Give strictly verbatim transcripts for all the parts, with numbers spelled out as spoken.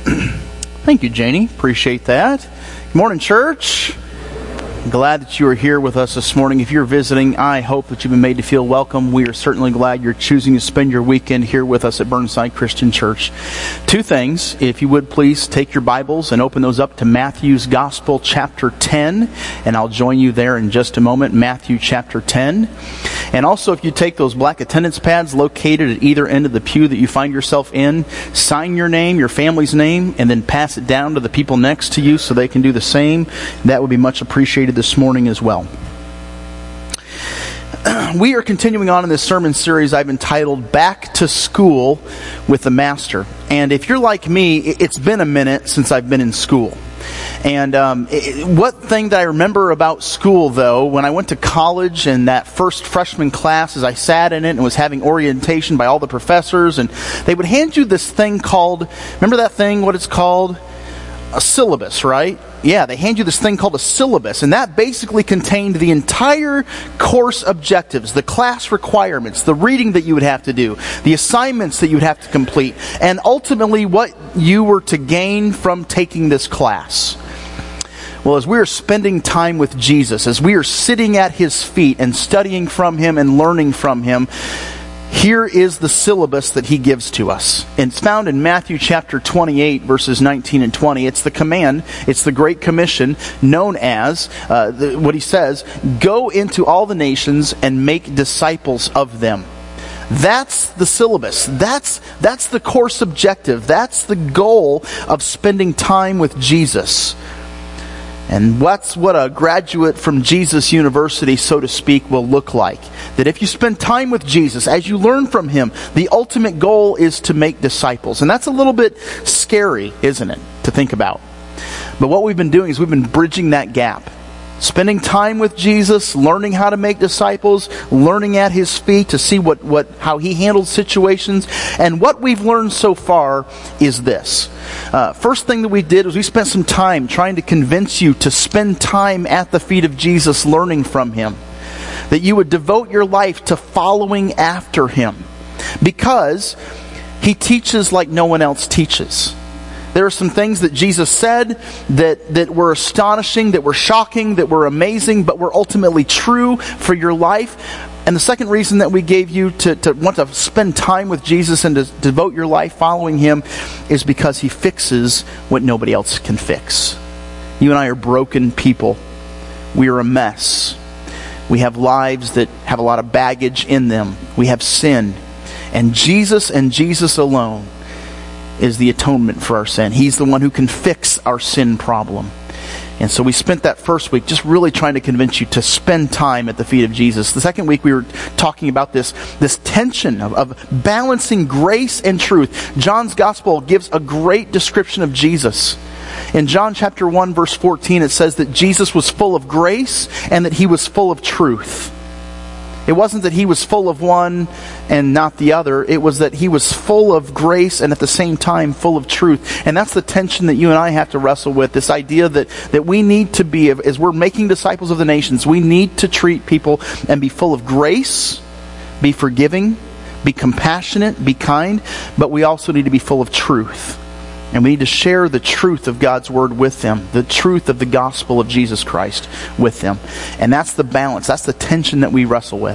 Thank you, Janie. Appreciate that. Good morning, church. Glad that you are here with us this morning. If you're visiting, I hope that you've been made to feel welcome. We are certainly glad you're choosing to spend your weekend here with us at Burnside Christian Church. Two things. If you would please take your Bibles and open those up to Matthew's Gospel, chapter ten. And I'll join you there in just a moment. Matthew chapter ten. And also, if you take those black attendance pads located at either end of the pew that you find yourself in, sign your name, your family's name, and then pass it down to the people next to you so they can do the same. That would be much appreciated this morning as well. We are continuing on in this sermon series I've entitled Back to School with the Master. And if you're like me, it's been a minute since I've been in school. And um, it, what thing that I remember about school, though, when I went to college and that first freshman class, as I sat in it and was having orientation by all the professors, and they would hand you this thing called, remember that thing, what it's called? A syllabus, right? Yeah, they hand you this thing called a syllabus, and that basically contained the entire course objectives, the class requirements, the reading that you would have to do, the assignments that you would have to complete, and ultimately what you were to gain from taking this class. Well, as we are spending time with Jesus, as we are sitting at His feet and studying from Him and learning from Him, here is the syllabus that He gives to us. And it's found in Matthew chapter twenty-eight, verses nineteen and twenty. It's the command, it's the Great Commission, known as, uh, the, what He says, go into all the nations and make disciples of them. That's the syllabus. That's, that's the course objective. That's the goal of spending time with Jesus. And that's what a graduate from Jesus University, so to speak, will look like. That if you spend time with Jesus, as you learn from Him, the ultimate goal is to make disciples. And that's a little bit scary, isn't it, to think about. But what we've been doing is we've been bridging that gap. Spending time with Jesus, learning how to make disciples, learning at His feet to see what, what how He handles situations. And what we've learned so far is this. Uh, first thing that we did was we spent some time trying to convince you to spend time at the feet of Jesus, learning from Him. That you would devote your life to following after Him. Because He teaches like no one else teaches. There are some things that Jesus said that, that were astonishing, that were shocking, that were amazing, but were ultimately true for your life. And the second reason that we gave you to, to want to spend time with Jesus and to devote your life following Him is because He fixes what nobody else can fix. You and I are broken people. We are a mess. We have lives that have a lot of baggage in them. We have sin. And Jesus and Jesus alone is the atonement for our sin. He's the one who can fix our sin problem. And so we spent that first week just really trying to convince you to spend time at the feet of Jesus. The second week we were talking about this, this tension of, of balancing grace and truth. John's Gospel gives a great description of Jesus. In John chapter one, verse fourteen, it says that Jesus was full of grace and that He was full of truth. It wasn't that He was full of one and not the other. It was that He was full of grace and at the same time full of truth. And that's the tension that you and I have to wrestle with. This idea that, that we need to be, as we're making disciples of the nations, we need to treat people and be full of grace, be forgiving, be compassionate, be kind, but we also need to be full of truth. And we need to share the truth of God's Word with them, the truth of the gospel of Jesus Christ with them. And that's the balance, that's the tension that we wrestle with.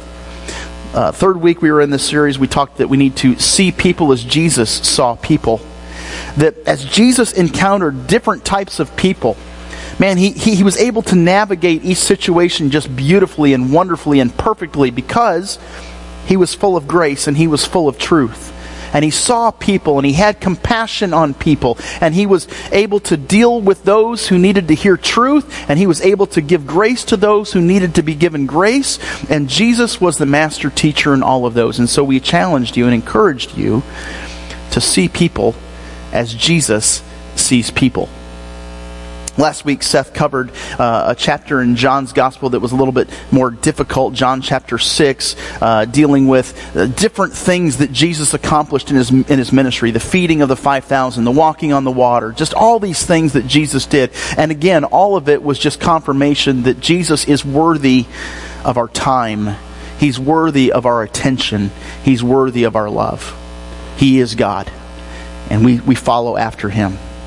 Uh, third week we were in this series, we talked that we need to see people as Jesus saw people. That as Jesus encountered different types of people, man, he, he, he was able to navigate each situation just beautifully and wonderfully and perfectly because He was full of grace and He was full of truth. And He saw people and He had compassion on people. And He was able to deal with those who needed to hear truth. And He was able to give grace to those who needed to be given grace. And Jesus was the master teacher in all of those. And so we challenged you and encouraged you to see people as Jesus sees people. Last week, Seth covered uh, a chapter in John's Gospel that was a little bit more difficult, John chapter six, uh, dealing with uh, different things that Jesus accomplished in his in his ministry, the feeding of the five thousand, the walking on the water, just all these things that Jesus did. And again, all of it was just confirmation that Jesus is worthy of our time. He's worthy of our attention. He's worthy of our love. He is God, and we, we follow after Him.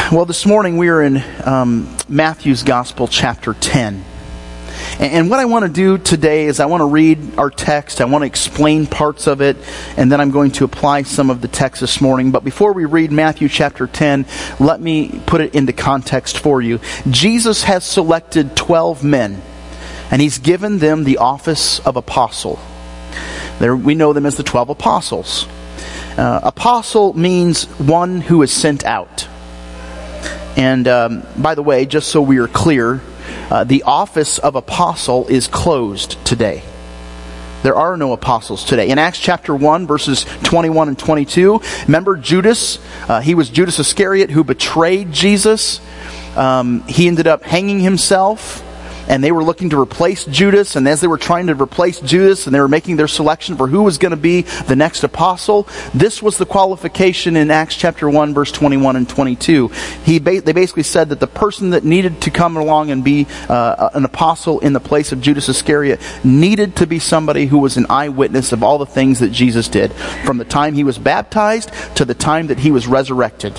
Well, this morning we are in um, Matthew's Gospel, chapter ten. And, and what I want to do today is I want to read our text, I want to explain parts of it, and then I'm going to apply some of the text this morning. But before we read Matthew chapter ten, let me put it into context for you. Jesus has selected twelve men, and He's given them the office of apostle. There, we know them as the twelve apostles. Uh, apostle means one who is sent out. And um, by the way, just so we are clear, uh, the office of apostle is closed today. There are no apostles today. In Acts chapter one, verses twenty-one and twenty-two, remember Judas? Uh, he was Judas Iscariot who betrayed Jesus. Um, he ended up hanging himself. And they were looking to replace Judas, and as they were trying to replace Judas, and they were making their selection for who was going to be the next apostle, this was the qualification in Acts chapter one, verse twenty-one and twenty-two. He ba- they basically said that the person that needed to come along and be uh, an apostle in the place of Judas Iscariot needed to be somebody who was an eyewitness of all the things that Jesus did, from the time He was baptized to the time that He was resurrected.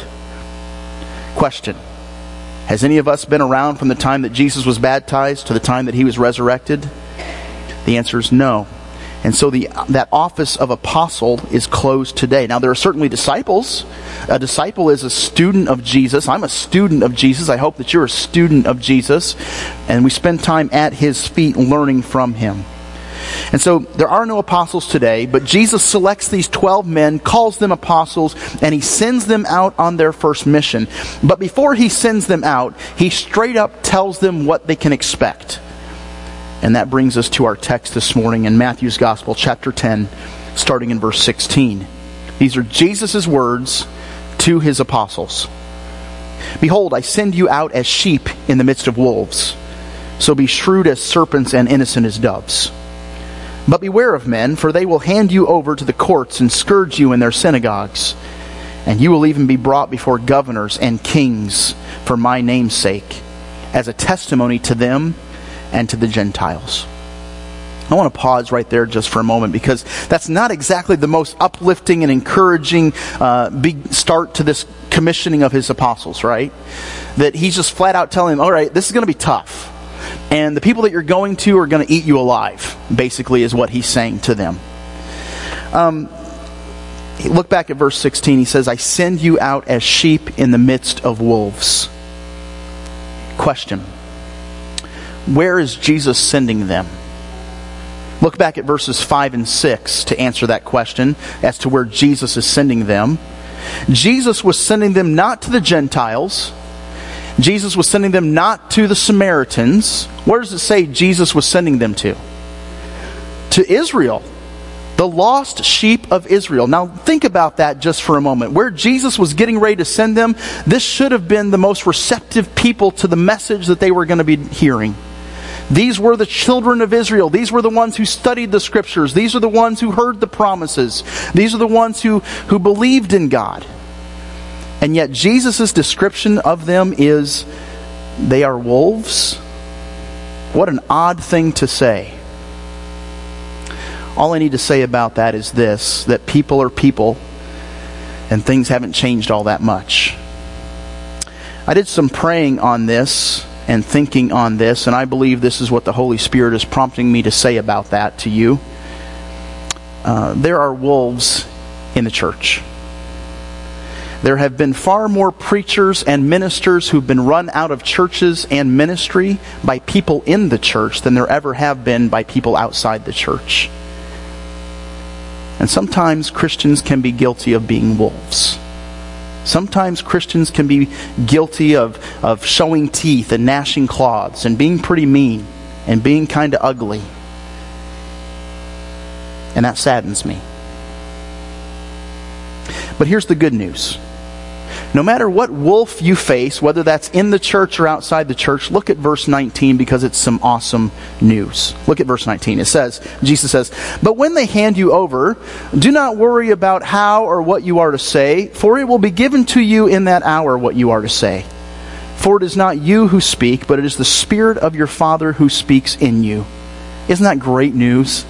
Question. Has any of us been around from the time that Jesus was baptized to the time that He was resurrected? The answer is no. And so the that office of apostle is closed today. Now there are certainly disciples. A disciple is a student of Jesus. I'm a student of Jesus. I hope that you're a student of Jesus. And we spend time at His feet learning from Him. And so there are no apostles today, but Jesus selects these twelve men, calls them apostles, and He sends them out on their first mission. But before He sends them out, He straight up tells them what they can expect. And that brings us to our text this morning in Matthew's Gospel, chapter ten, starting in verse sixteen. These are Jesus' words to His apostles. "Behold, I send you out as sheep in the midst of wolves. So be shrewd as serpents and innocent as doves. But beware of men, for they will hand you over to the courts and scourge you in their synagogues. And you will even be brought before governors and kings for my name's sake, as a testimony to them and to the Gentiles." I want to pause right there just for a moment, because that's not exactly the most uplifting and encouraging uh, big start to this commissioning of His apostles, right? That He's just flat out telling them, all right, this is going to be tough. And the people that you're going to are going to eat you alive, basically is what He's saying to them. Um, look back at verse sixteen. He says, "I send you out as sheep in the midst of wolves." Question. Where is Jesus sending them? Look back at verses five and six to answer that question as to where Jesus is sending them. Jesus was sending them not to the Gentiles. Jesus was sending them not to the Samaritans. Where does it say Jesus was sending them to? To Israel. The lost sheep of Israel. Now think about that just for a moment. Where Jesus was getting ready to send them, this should have been the most receptive people to the message that they were going to be hearing. These were the children of Israel. These were the ones who studied the Scriptures. These are the ones who heard the promises. These are the ones who, who believed in God. And yet Jesus' description of them is, they are wolves? What an odd thing to say. All I need to say about that is this, that people are people, and things haven't changed all that much. I did some praying on this and thinking on this, and I believe this is what the Holy Spirit is prompting me to say about that to you. Uh, there are wolves in the church. There have been far more preachers and ministers who've been run out of churches and ministry by people in the church than there ever have been by people outside the church. And sometimes Christians can be guilty of being wolves. Sometimes Christians can be guilty of, of showing teeth and gnashing claws and being pretty mean and being kind of ugly. And that saddens me. But here's the good news. No matter what wolf you face, whether that's in the church or outside the church, look at verse nineteen, because it's some awesome news. Look at verse nineteen. It says, Jesus says, "But when they hand you over, do not worry about how or what you are to say, for it will be given to you in that hour what you are to say. For it is not you who speak, but it is the Spirit of your Father who speaks in you." Isn't that great news?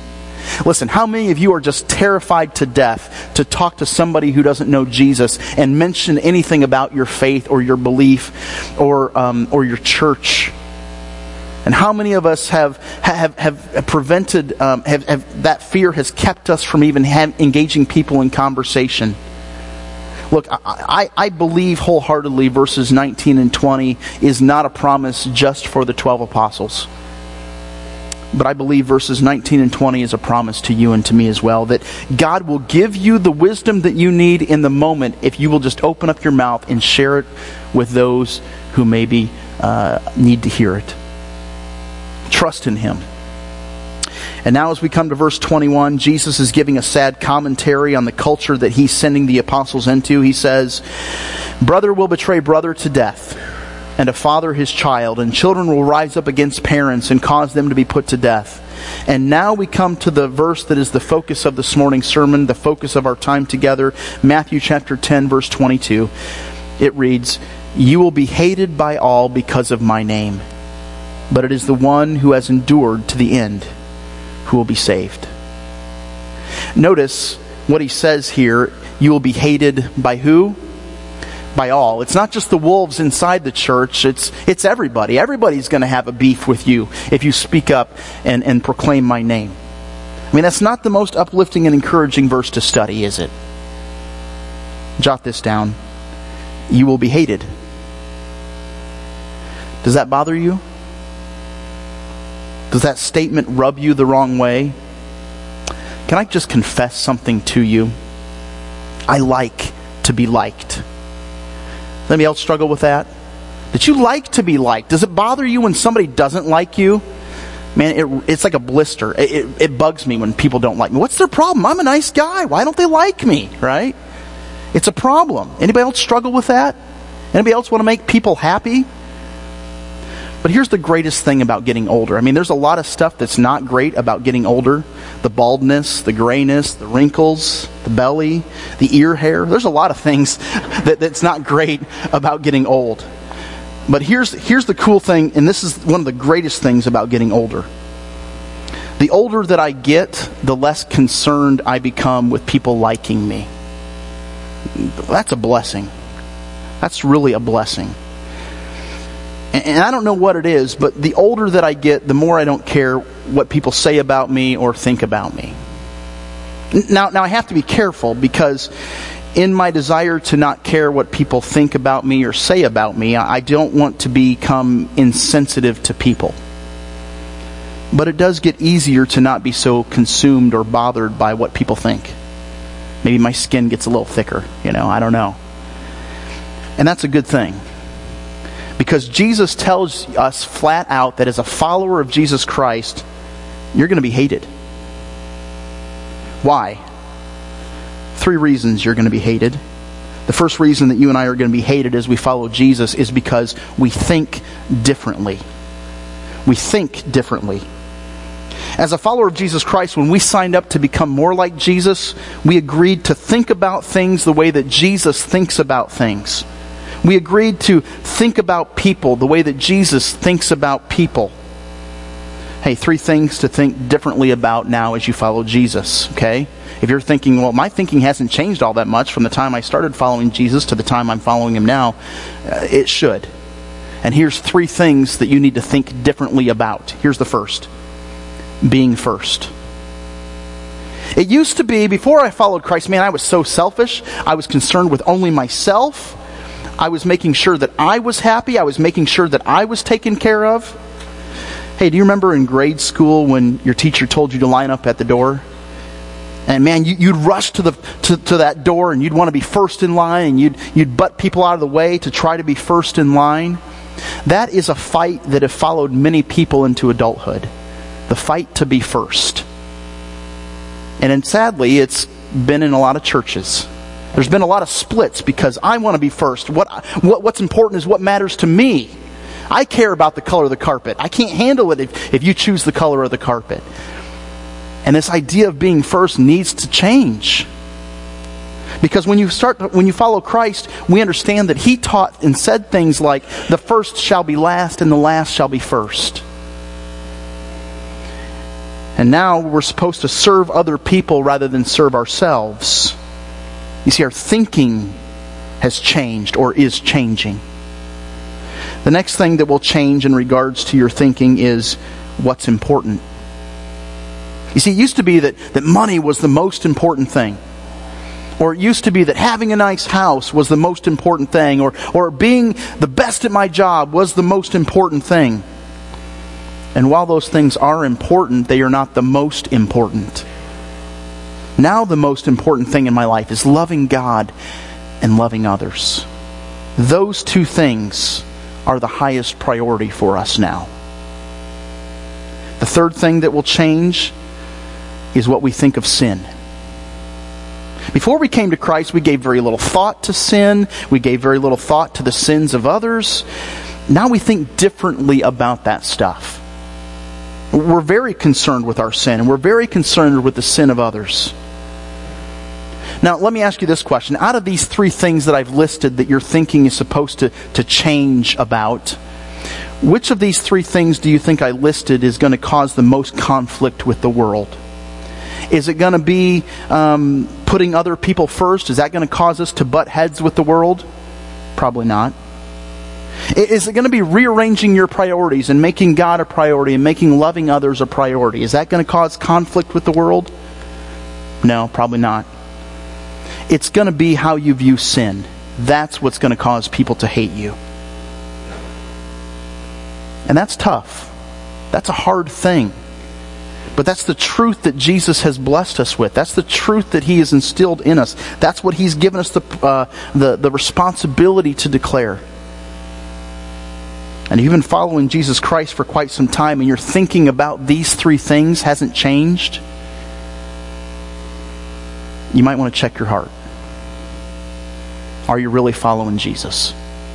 Listen, how many of you are just terrified to death to talk to somebody who doesn't know Jesus and mention anything about your faith or your belief or um, or your church? And how many of us have have have prevented um, have, have that fear has kept us from even have, engaging people in conversation? Look, I, I, I believe wholeheartedly verses nineteen and twenty is not a promise just for the twelve apostles. But I believe verses nineteen and twenty is a promise to you and to me as well, that God will give you the wisdom that you need in the moment if you will just open up your mouth and share it with those who maybe uh, need to hear it. Trust in Him. And now as we come to verse twenty-one, Jesus is giving a sad commentary on the culture that He's sending the apostles into. He says, "Brother will betray brother to death, and a father his child, and children will rise up against parents and cause them to be put to death." And now we come to the verse that is the focus of this morning's sermon, the focus of our time together, Matthew chapter ten, verse twenty-two. It reads, "You will be hated by all because of my name, but it is the one who has endured to the end who will be saved." Notice what he says here. You will be hated by who? By all. It's not just the wolves inside the church. It's it's everybody. Everybody's going to have a beef with you if you speak up and, and proclaim my name. I mean, that's not the most uplifting and encouraging verse to study, is it? Jot this down. You will be hated. Does that bother you? Does that statement rub you the wrong way? Can I just confess something to you? I like to be liked. Anybody else struggle with that? Did you like to be liked? Does it bother you when somebody doesn't like you? Man, it, it's like a blister. It, it, it bugs me when people don't like me. What's their problem? I'm a nice guy. Why don't they like me? Right? It's a problem. Anybody else struggle with that? Anybody else want to make people happy? But here's the greatest thing about getting older. I mean, there's a lot of stuff that's not great about getting older. The baldness, the grayness, the wrinkles, the belly, the ear hair. There's a lot of things that, that's not great about getting old. But here's, here's the cool thing, and this is one of the greatest things about getting older. The older that I get, the less concerned I become with people liking me. That's a blessing. That's really a blessing. And I don't know what it is, but the older that I get, the more I don't care what people say about me or think about me. Now, now I have to be careful, because in my desire to not care what people think about me or say about me, I don't want to become insensitive to people. But it does get easier to not be so consumed or bothered by what people think. Maybe my skin gets a little thicker, you know, I don't know. And that's a good thing. Because Jesus tells us flat out that as a follower of Jesus Christ, you're going to be hated. Why? Three reasons you're going to be hated. The first reason that you and I are going to be hated as we follow Jesus is because we think differently. We think differently. As a follower of Jesus Christ, when we signed up to become more like Jesus, we agreed to think about things the way that Jesus thinks about things. We agreed to think about people the way that Jesus thinks about people. Hey, three things to think differently about now as you follow Jesus, okay? If you're thinking, well, my thinking hasn't changed all that much from the time I started following Jesus to the time I'm following Him now, uh, it should. And here's three things that you need to think differently about. Here's the first. Being first. It used to be, before I followed Christ, man, I was so selfish. I was concerned with only myself. I was making sure that I was happy. I was making sure that I was taken care of. Hey, do you remember in grade school when your teacher told you to line up at the door? And man, you, you'd rush to the to, to that door and you'd want to be first in line, and you'd you'd butt people out of the way to try to be first in line. That is a fight that have followed many people into adulthood. The fight to be first. And then sadly, it's been in a lot of churches. There's been a lot of splits because I want to be first. What, what what's important is what matters to me. I care about the color of the carpet. I can't handle it if, if you choose the color of the carpet. And this idea of being first needs to change. Because when you start, when you follow Christ, we understand that He taught and said things like, the first shall be last and the last shall be first. And now we're supposed to serve other people rather than serve ourselves. You see, our thinking has changed or is changing. The next thing that will change in regards to your thinking is what's important. You see, it used to be that, that money was the most important thing. Or it used to be that having a nice house was the most important thing. Or, or being the best at my job was the most important thing. And while those things are important, they are not the most important. Now the most important thing in my life is loving God and loving others. Those two things are the highest priority for us now. The third thing that will change is what we think of sin. Before we came to Christ, we gave very little thought to sin. We gave very little thought to the sins of others. Now we think differently about that stuff. We're very concerned with our sin, and we're very concerned with the sin of others. Now, let me ask you this question. Out of these three things that I've listed that your thinking is supposed to, to change about, which of these three things do you think I listed is going to cause the most conflict with the world? Is it going to be um, putting other people first? Is that going to cause us to butt heads with the world? Probably not. Is it going to be rearranging your priorities and making God a priority and making loving others a priority? Is that going to cause conflict with the world? No, probably not. It's going to be how you view sin. That's what's going to cause people to hate you. And that's tough. That's a hard thing. But that's the truth that Jesus has blessed us with. That's the truth that He has instilled in us. That's what He's given us the uh, the, the responsibility to declare. And you've been following Jesus Christ for quite some time, and your thinking about these three things hasn't changed, you might want to check your heart. Are you really following Jesus?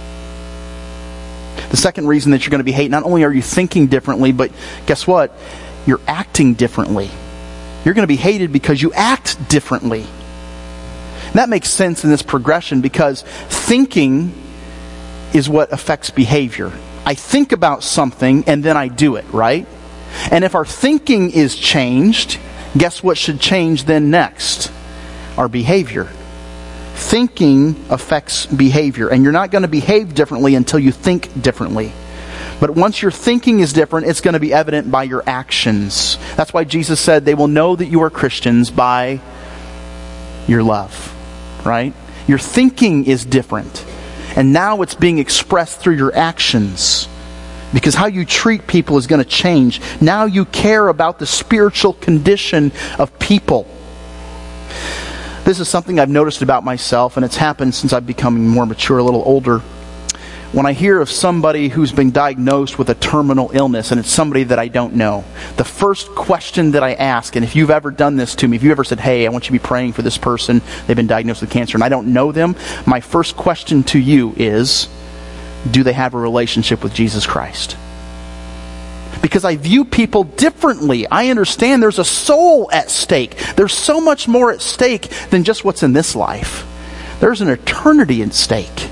The second reason that you're going to be hated, not only are you thinking differently, but guess what? You're acting differently. You're going to be hated because you act differently. And that makes sense in this progression, because thinking is what affects behavior. I think about something and then I do it, right? And if our thinking is changed, guess what should change then next? Our behavior. Thinking affects behavior, and you're not going to behave differently until you think differently. But once your thinking is different, it's going to be evident by your actions. That's why Jesus said they will know that you are Christians by your love, right? Your thinking is different. And now it's being expressed through your actions. Because how you treat people is going to change. Now you care about the spiritual condition of people. This is something I've noticed about myself, and it's happened since I've become more mature, a little older. When I hear of somebody who's been diagnosed with a terminal illness, and it's somebody that I don't know, the first question that I ask, and if you've ever done this to me, if you ever said, hey, I want you to be praying for this person, they've been diagnosed with cancer, and I don't know them, my first question to you is, do they have a relationship with Jesus Christ? Because I view people differently. I understand there's a soul at stake. There's so much more at stake than just what's in this life. There's an eternity at stake.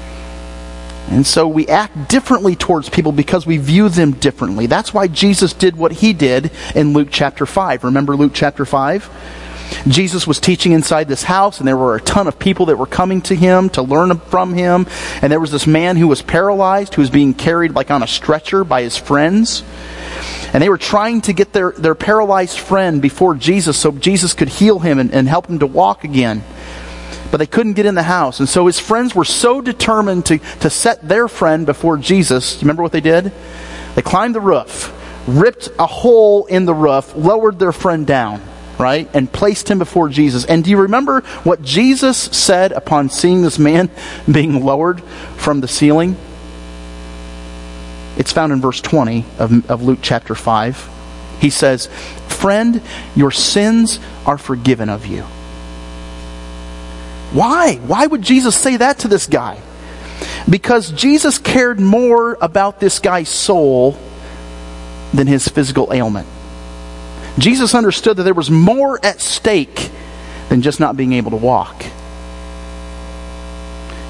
And so we act differently towards people because we view them differently. That's why Jesus did what He did in Luke chapter five. Remember Luke chapter five? Jesus was teaching inside this house, and there were a ton of people that were coming to Him to learn from Him. And there was this man who was paralyzed, who was being carried like on a stretcher by his friends. And they were trying to get their, their paralyzed friend before Jesus so Jesus could heal him and, and help him to walk again. But they couldn't get in the house. And so his friends were so determined to, to set their friend before Jesus. Remember what they did? They climbed the roof, ripped a hole in the roof, lowered their friend down, right? And placed him before Jesus. And do you remember what Jesus said upon seeing this man being lowered from the ceiling? It's found in verse twenty of, of Luke chapter five. He says, "Friend, your sins are forgiven of you." Why? Why would Jesus say that to this guy? Because Jesus cared more about this guy's soul than his physical ailment. Jesus understood that there was more at stake than just not being able to walk.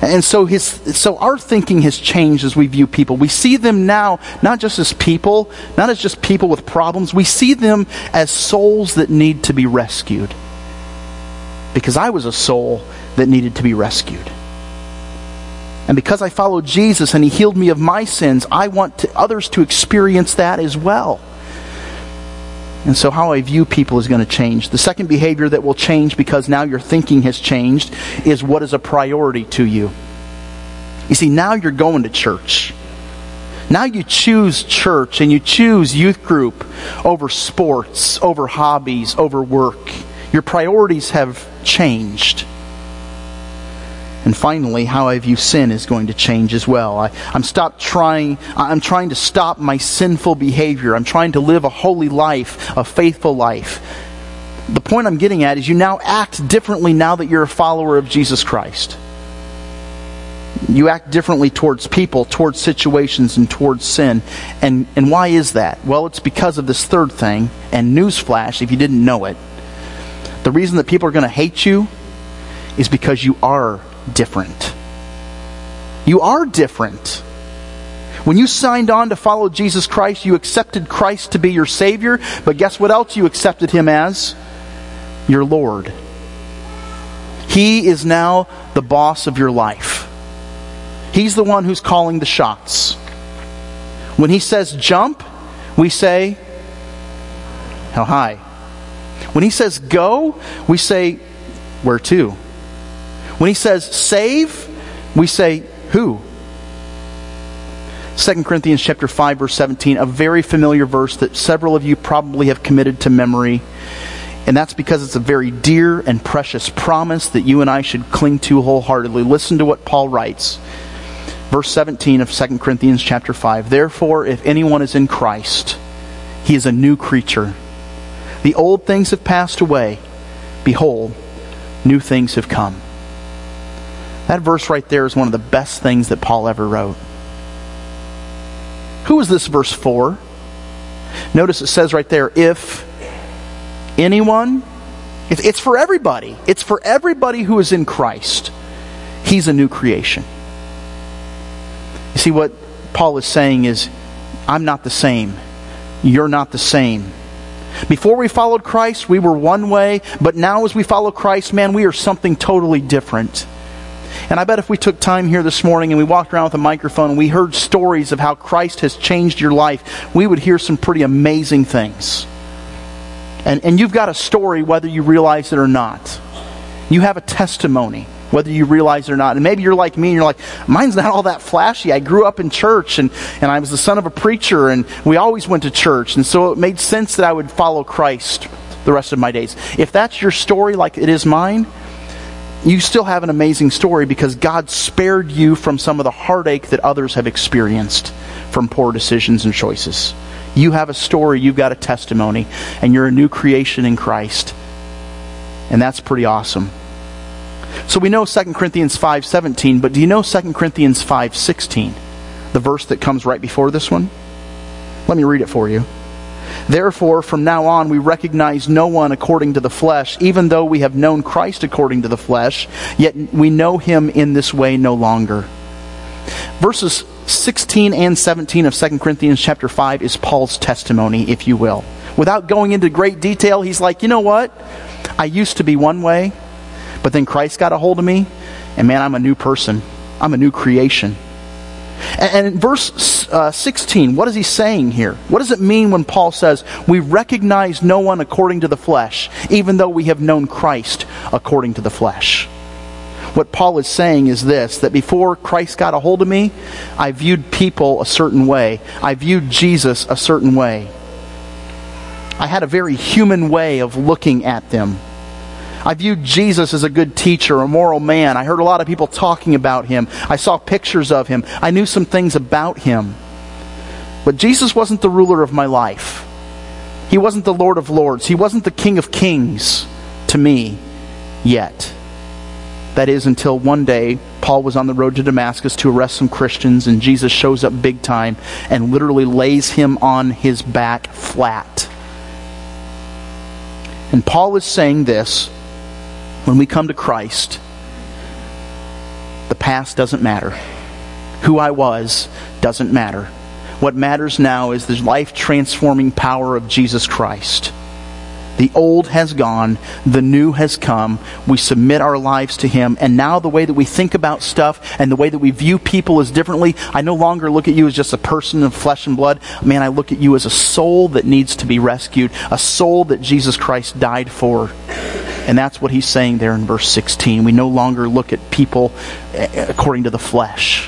And so his, so our thinking has changed as we view people. We see them now not just as people, not as just people with problems. We see them as souls that need to be rescued. Because I was a soul that needed to be rescued. And because I followed Jesus and He healed me of my sins, I want to, others to experience that as well. And so how I view people is going to change. The second behavior that will change because now your thinking has changed is what is a priority to you. You see, now you're going to church. Now you choose church and you choose youth group over sports, over hobbies, over work. Your priorities have changed. And finally, how I view sin is going to change as well. I, I'm stop trying. I'm trying to stop my sinful behavior. I'm trying to live a holy life, a faithful life. The point I'm getting at is you now act differently now that you're a follower of Jesus Christ. You act differently towards people, towards situations, and towards sin. And, and why is that? Well, it's because of this third thing. And newsflash, if you didn't know it, the reason that people are going to hate you is because you are different. You are different. When you signed on to follow Jesus Christ, you accepted Christ to be your Savior, but guess what else you accepted Him as? Your Lord. He is now the boss of your life. He's the one who's calling the shots. When He says jump, we say, how high? When He says go, we say, where to? When He says save, we say, who? Second Corinthians chapter five, verse seventeen, a very familiar verse that several of you probably have committed to memory. And that's because it's a very dear and precious promise that you and I should cling to wholeheartedly. Listen to what Paul writes. Verse seventeen of Second Corinthians chapter five. Therefore, if anyone is in Christ, he is a new creature. The old things have passed away. Behold, new things have come. That verse right there is one of the best things that Paul ever wrote. Who is this verse for? Notice it says right there, if anyone, it's for everybody. It's for everybody who is in Christ. He's a new creation. You see, what Paul is saying is, I'm not the same. You're not the same. Before we followed Christ, we were one way, but now as we follow Christ, man, we are something totally different. And I bet if we took time here this morning and we walked around with a microphone and we heard stories of how Christ has changed your life, we would hear some pretty amazing things. And, and you've got a story whether you realize it or not. You have a testimony whether you realize it or not. And maybe you're like me and you're like, mine's not all that flashy. I grew up in church and, and I was the son of a preacher and we always went to church. And so it made sense that I would follow Christ the rest of my days. If that's your story like it is mine, you still have an amazing story because God spared you from some of the heartache that others have experienced from poor decisions and choices. You have a story, you've got a testimony, and you're a new creation in Christ. And that's pretty awesome. So we know Second Corinthians five seventeen, but do you know Second Corinthians five sixteen? The verse that comes right before this one? Let me read it for you. Therefore, from now on, we recognize no one according to the flesh, even though we have known Christ according to the flesh, yet we know Him in this way no longer. Verses sixteen and seventeen of Second Corinthians chapter five is Paul's testimony, if you will. Without going into great detail, he's like, you know what? I used to be one way, but then Christ got a hold of me, and man, I'm a new person. I'm a new creation. And in verse uh, sixteen, what is he saying here? What does it mean when Paul says, we recognize no one according to the flesh, even though we have known Christ according to the flesh? What Paul is saying is this, that before Christ got a hold of me, I viewed people a certain way. I viewed Jesus a certain way. I had a very human way of looking at them. I viewed Jesus as a good teacher, a moral man. I heard a lot of people talking about Him. I saw pictures of Him. I knew some things about Him. But Jesus wasn't the ruler of my life. He wasn't the Lord of Lords. He wasn't the King of Kings to me yet. That is, until one day, Paul was on the road to Damascus to arrest some Christians, and Jesus shows up big time and literally lays him on his back flat. And Paul is saying this, when we come to Christ, The past doesn't matter. Who I was doesn't matter. What matters now is the life-transforming power of Jesus Christ. The old has gone, the new has come. We submit our lives to Him, and now the way that we think about stuff and the way that we view people is differently. I no longer look at you as just a person of flesh and blood. Man, I look at you as a soul that needs to be rescued, a soul that Jesus Christ died for. And that's what He's saying there in verse sixteen. We no longer look at people according to the flesh.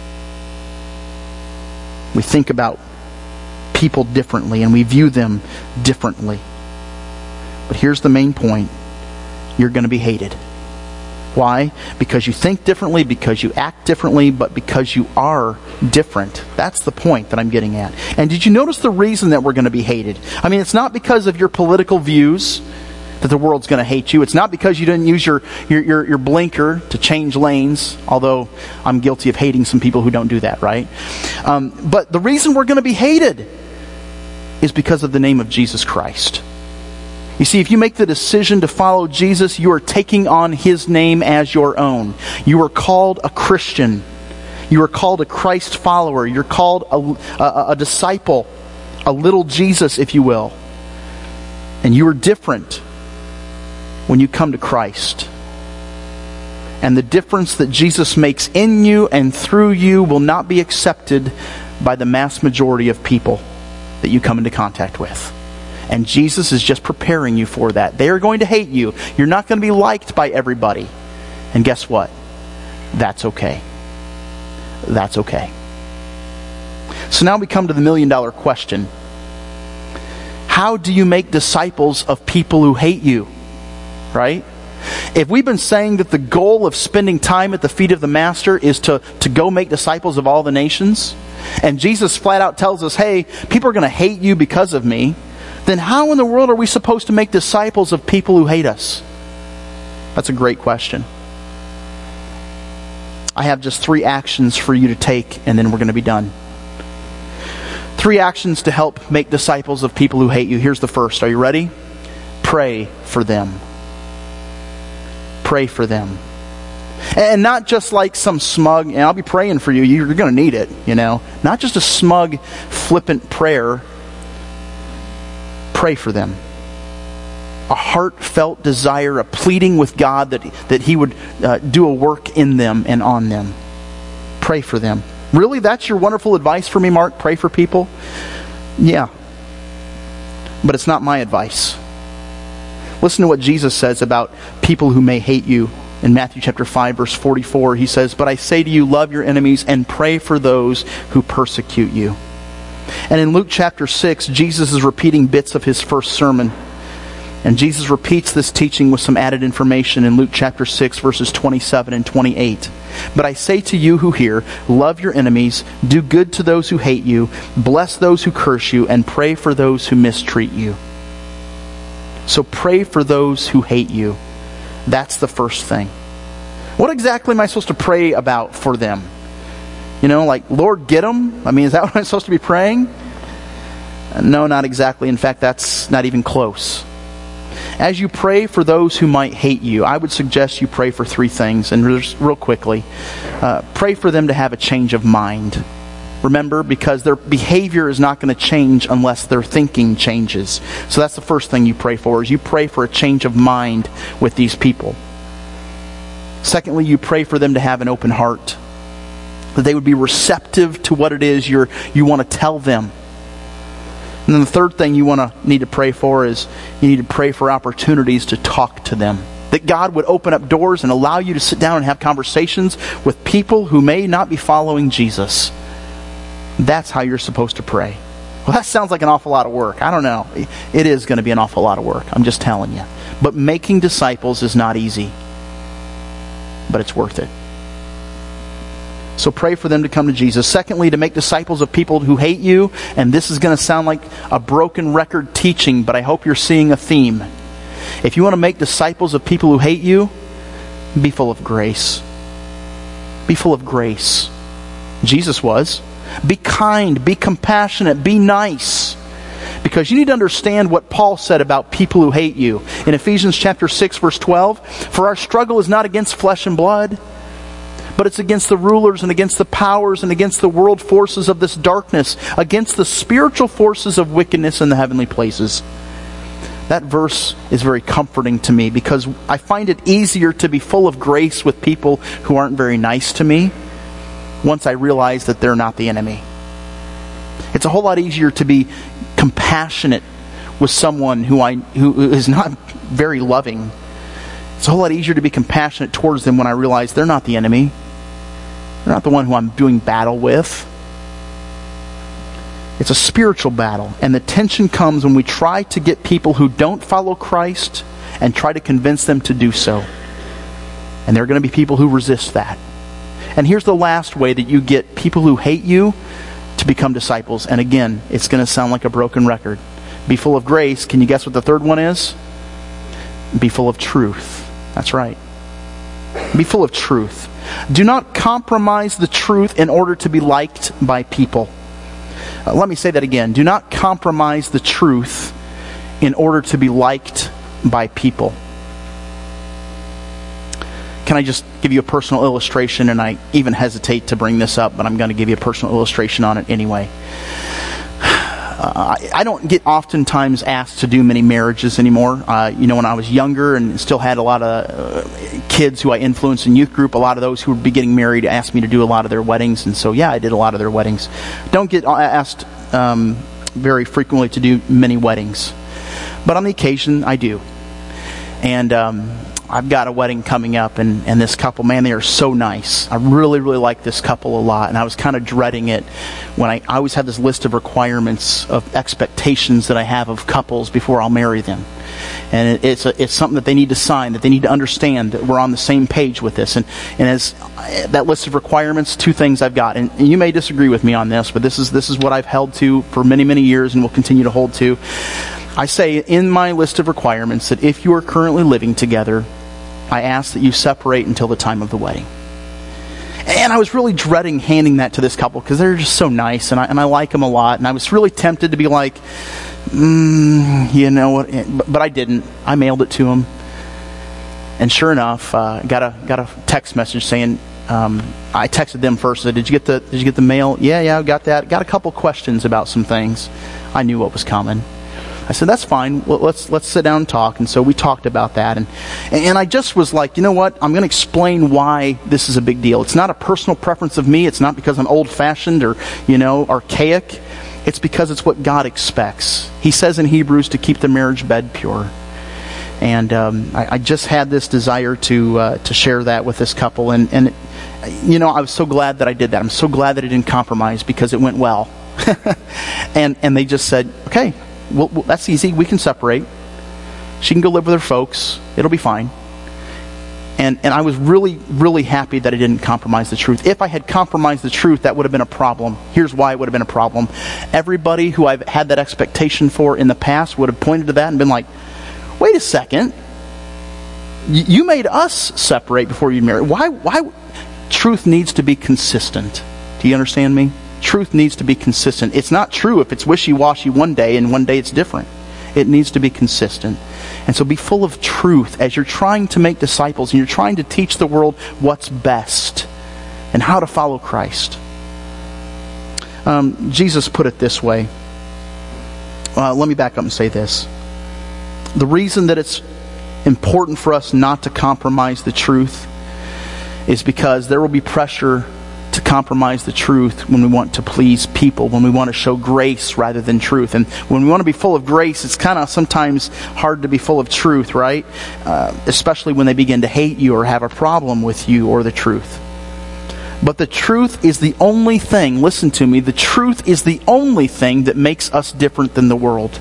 We think about people differently, and we view them differently. But here's the main point. You're going to be hated. Why? Because you think differently, because you act differently, but because you are different. That's the point that I'm getting at. And did you notice the reason that we're going to be hated? I mean, it's not because of your political views that the world's going to hate you. It's not because you didn't use your, your, your, your blinker to change lanes, although I'm guilty of hating some people who don't do that, right? Um, but the reason we're going to be hated is because of the name of Jesus Christ. You see, if you make the decision to follow Jesus, you are taking on His name as your own. You are called a Christian. You are called a Christ follower. You're called a, a, a disciple, a little Jesus, if you will. And you are different when you come to Christ. And the difference that Jesus makes in you and through you will not be accepted by the mass majority of people that you come into contact with. And Jesus is just preparing you for that. They are going to hate you. You're not going to be liked by everybody. And guess what? That's okay. That's okay. So now we come to the million dollar question. How do you make disciples of people who hate you? Right? If we've been saying that the goal of spending time at the feet of the Master is to, to go make disciples of all the nations, and Jesus flat out tells us, hey, people are going to hate you because of me, then how in the world are we supposed to make disciples of people who hate us? That's a great question. I have just three actions for you to take, and then we're going to be done. Three actions to help make disciples of people who hate you. Here's the first. Are you ready? Pray for them. Pray for them. And not just like some smug, and I'll be praying for you, you're going to need it, you know. Not just a smug, flippant prayer. Pray for them. A heartfelt desire, a pleading with God that, that He would uh, do a work in them and on them. Pray for them. Really? That's your wonderful advice for me, Mark? Pray for people? Yeah. But it's not my advice. Listen to what Jesus says about people who may hate you. In Matthew chapter five, verse forty-four, He says, "But I say to you, love your enemies and pray for those who persecute you." And in Luke chapter six, Jesus is repeating bits of His first sermon. And Jesus repeats this teaching with some added information in Luke chapter six, verses twenty-seven and twenty-eight. "But I say to you who hear, love your enemies, do good to those who hate you, bless those who curse you, and pray for those who mistreat you." So pray for those who hate you. That's the first thing. What exactly am I supposed to pray about for them? You know, like, Lord, get them? I mean, is that what I'm supposed to be praying? No, not exactly. In fact, that's not even close. As you pray for those who might hate you, I would suggest you pray for three things. And just real quickly, uh, pray for them to have a change of mind. Remember, because their behavior is not going to change unless their thinking changes. So that's the first thing you pray for, is you pray for a change of mind with these people. Secondly, you pray for them to have an open heart, that they would be receptive to what it is you're, you want to tell them. And then the third thing you want to need to pray for is you need to pray for opportunities to talk to them. That God would open up doors and allow you to sit down and have conversations with people who may not be following Jesus. That's how you're supposed to pray. Well, that sounds like an awful lot of work. I don't know. It is going to be an awful lot of work. I'm just telling you. But making disciples is not easy. But it's worth it. So pray for them to come to Jesus. Secondly, to make disciples of people who hate you. And this is going to sound like a broken record teaching, but I hope you're seeing a theme. If you want to make disciples of people who hate you, be full of grace. Be full of grace. Jesus was. Be kind, be compassionate, be nice. Because you need to understand what Paul said about people who hate you. In Ephesians chapter six, verse twelve, "For our struggle is not against flesh and blood, but it's against the rulers and against the powers and against the world forces of this darkness, against the spiritual forces of wickedness in the heavenly places. That verse is very comforting to me because I find it easier to be full of grace with people who aren't very nice to me once I realize that they're not the enemy. It's a whole lot easier to be compassionate with someone who I who is not very loving. It's a whole lot easier to be compassionate towards them when I realize they're not the enemy. They're not the one who I'm doing battle with. It's a spiritual battle, and the tension comes when we try to get people who don't follow Christ and try to convince them to do so. And there are going to be people who resist that. And here's the last way that you get people who hate you to become disciples. And again, it's going to sound like a broken record. Be full of grace. Can you guess what the third one is? Be full of truth. That's right. Be full of truth. Do not compromise the truth in order to be liked by people. Uh, let me say that again. Do not compromise the truth in order to be liked by people. Can I just give you a personal illustration? And I even hesitate to bring this up, but I'm going to give you a personal illustration on it anyway. Uh, I, I don't get oftentimes asked to do many marriages anymore. Uh, you know, when I was younger and still had a lot of uh, kids who I influenced in youth group, a lot of those who would be getting married asked me to do a lot of their weddings. And so, yeah, I did a lot of their weddings. Don't get asked um, very frequently to do many weddings. But on the occasion, I do. And um, I've got a wedding coming up, and, and this couple, man, they are so nice. I really, really like this couple a lot, and I was kind of dreading it when I, I always have this list of requirements, of expectations that I have of couples before I'll marry them. And it, it's a, it's something that they need to sign, that they need to understand that we're on the same page with this. And, and as that list of requirements, two things I've got, and, and you may disagree with me on this, but this is this is what I've held to for many, many years and will continue to hold to. I say in my list of requirements that if you are currently living together, I ask that you separate until the time of the wedding. And I was really dreading handing that to this couple because they're just so nice, and I, and I like them a lot. And I was really tempted to be like, mm, you know what? But, but I didn't. I mailed it to them. And sure enough, uh, got a got a text message saying, um, I texted them first. Said, did you get the Did you get the mail? Yeah, yeah, I got that. Got a couple questions about some things. I knew what was coming. I said, that's fine. Well, let's let's sit down and talk. And so we talked about that. And and I just was like, you know what? I'm going to explain why this is a big deal. It's not a personal preference of me. It's not because I'm old-fashioned or, you know, archaic. It's because it's what God expects. He says in Hebrews to keep the marriage bed pure. And um, I, I just had this desire to uh, to share that with this couple. And, and, you know, I was so glad that I did that. I'm so glad that I didn't compromise because it went well. and and they just said, okay. Well, well, that's easy. We can separate. She can go live with her folks. It'll be fine. And and I was really, really happy that I didn't compromise the truth. If I had compromised the truth, that would have been a problem. Here's why it would have been a problem. Everybody who I've had that expectation for in the past would have pointed to that and been like, wait a second. Y- you made us separate before you married. Why? Why? Truth needs to be consistent. Do you understand me? Truth needs to be consistent. It's not true if it's wishy-washy one day and one day it's different. It needs to be consistent. And so be full of truth as you're trying to make disciples and you're trying to teach the world what's best and how to follow Christ. Um, Jesus put it this way. Uh, let me back up and say this. The reason that it's important for us not to compromise the truth is because there will be pressure to compromise the truth when we want to please people, when we want to show grace rather than truth. And when we want to be full of grace, it's kind of sometimes hard to be full of truth, right? Uh, especially when they begin to hate you or have a problem with you or the truth. But the truth is the only thing, listen to me, the truth is the only thing that makes us different than the world.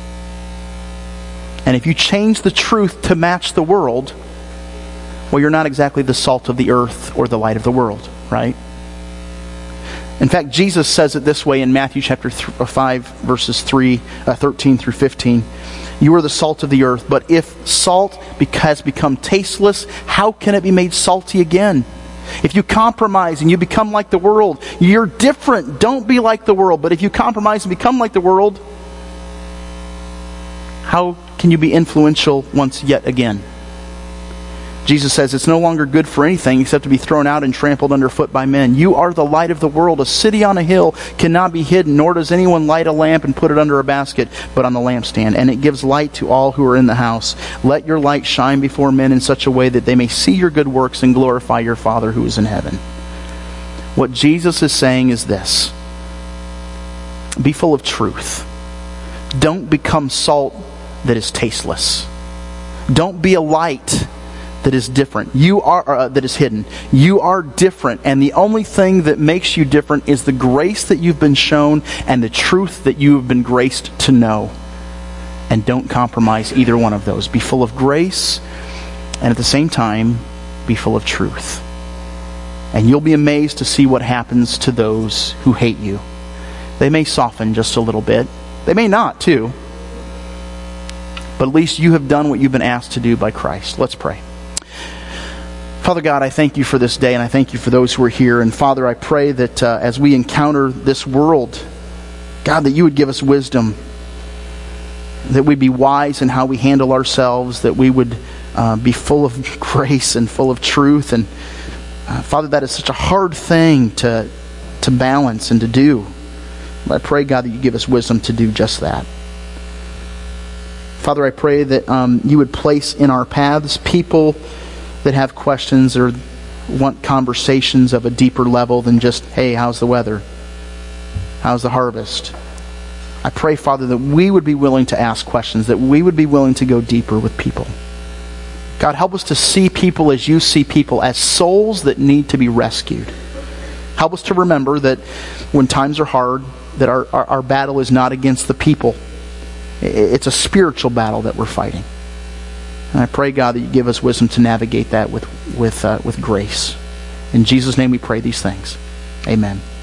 And if you change the truth to match the world, well, you're not exactly the salt of the earth or the light of the world, right? In fact, Jesus says it this way in Matthew chapter five, verses three, uh, thirteen through fifteen. You are the salt of the earth, but if salt has become tasteless, how can it be made salty again? If you compromise and you become like the world, you're different. Don't be like the world. But if you compromise and become like the world, how can you be influential once yet again? Jesus says it's no longer good for anything except to be thrown out and trampled underfoot by men. You are the light of the world. A city on a hill cannot be hidden, nor does anyone light a lamp and put it under a basket, but on the lampstand. And it gives light to all who are in the house. Let your light shine before men in such a way that they may see your good works and glorify your Father who is in heaven. What Jesus is saying is this: be full of truth. Don't become salt that is tasteless. Don't be a light that is different. You are uh, that is hidden. You are different, and the only thing that makes you different is the grace that you've been shown and the truth that you have been graced to know. And don't compromise either one of those. Be full of grace, and at the same time, be full of truth. And you'll be amazed to see what happens to those who hate you. They may soften just a little bit. They may not, too. But at least you have done what you've been asked to do by Christ. Let's pray. Father God, I thank you for this day, and I thank you for those who are here. And Father, I pray that uh, as we encounter this world, God, that you would give us wisdom, that we'd be wise in how we handle ourselves, that we would uh, be full of grace and full of truth. And uh, Father, that is such a hard thing to, to balance and to do. But I pray, God, that you give us wisdom to do just that. Father, I pray that um, you would place in our paths people that have questions or want conversations of a deeper level than just, hey, how's the weather? How's the harvest? I pray, Father, that we would be willing to ask questions, that we would be willing to go deeper with people. God, help us to see people as you see people, as souls that need to be rescued. Help us to remember that when times are hard, that our, our, our battle is not against the people. It's a spiritual battle that we're fighting. And I pray, God, that you give us wisdom to navigate that with with uh, with grace. In Jesus' name we pray these things. Amen.